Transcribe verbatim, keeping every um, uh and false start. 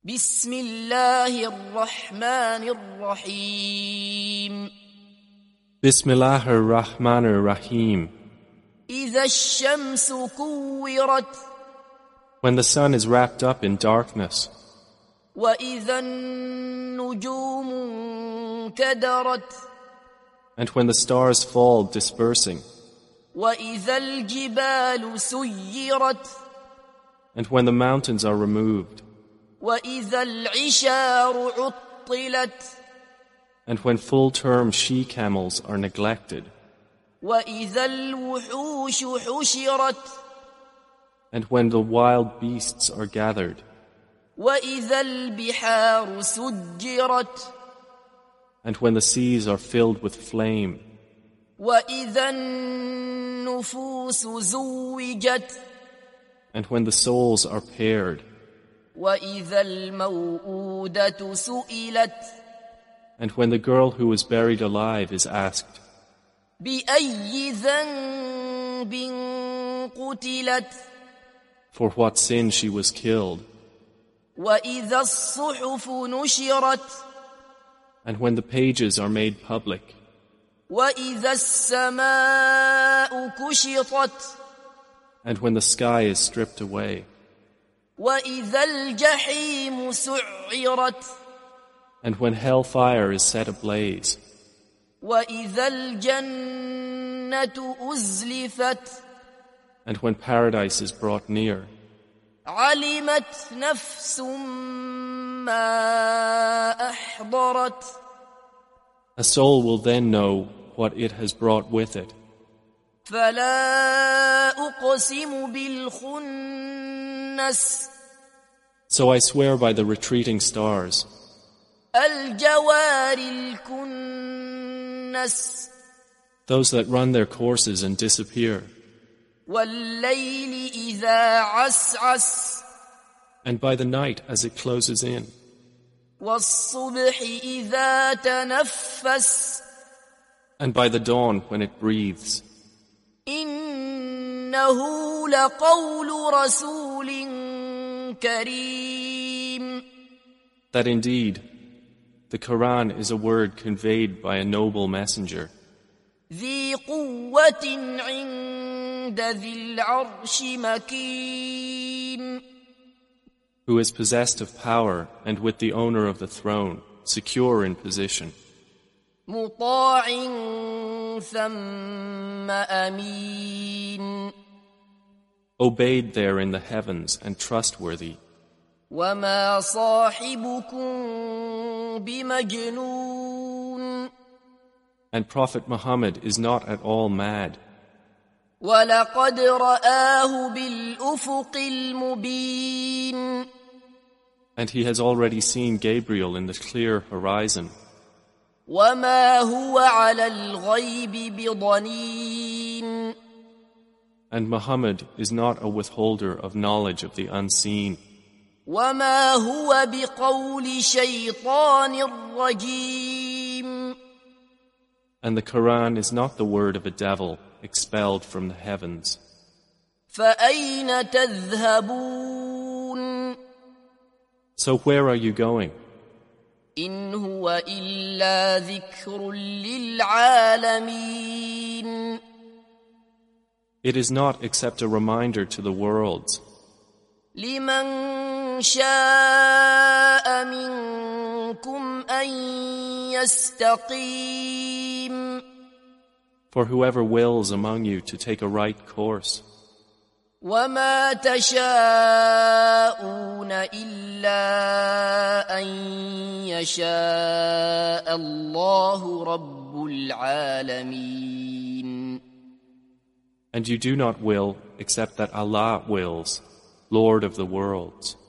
بسم الله الرحمن الرحيم Bismillah ar-Rahman ar-Rahim. إذا الشمس كورت When the sun is wrapped up in darkness, وإذا النجوم انكدرت and when the stars fall dispersing, وإذا الجبال سيرت and when the mountains are removed, وإذا العشار عطلت and when full-term she-camels are neglected, وإذا الوحوش حشرت and when the wild beasts are gathered, وإذا البحار سجرت and when the seas are filled with flame, وإذا النفوس زوجت and when the souls are paired, وإذا الموءودة سئلت and when the girl who was buried alive is asked, بأي ذنب قتلت for what sin she was killed, وإذا الصحف نشرت and when the pages are made public, وإذا السماء كشطت and when the sky is stripped away, وإذا الجحيم سعرت and when hellfire is set ablaze, وإذا الجنة أزلفت and when paradise is brought near, علمت نفس ما أحضرت a soul will then know what it has brought with it. فلا أقسم بالخنس So I swear by the retreating stars, الجوار الكنس those that run their courses and disappear, والليل إذا عسعس and by the night as it closes in, والصبح إذا تنفس and by the dawn when it breathes. إنه لقول رسول كريم That indeed, the Quran is a word conveyed by a noble messenger, ذي قوة عند ذي العرش مكين who is possessed of power and with the owner of the throne, secure in position, مطاع ثم أمين obeyed there in the heavens and trustworthy. وما صاحبكم بمجنون And Prophet Muhammad is not at all mad, ولقد رآه بالأفق المبين and he has already seen Gabriel in the clear horizon. وما هو على الغيب بضنين And Muhammad is not a withholder of knowledge of the unseen, وما هو بقول شيطان رجيم and the Quran is not the word of a devil expelled from the heavens. فأين تذهبون So where are you going? إن هو إلا ذكر للعالمين It is not except a reminder to the worlds, لمن شاء منكم أن يستقيم for whoever wills among you to take a right course. وما تشاءون إلا أن يشاء الله رب العالمين And you do not will except that Allah wills, Lord of the worlds.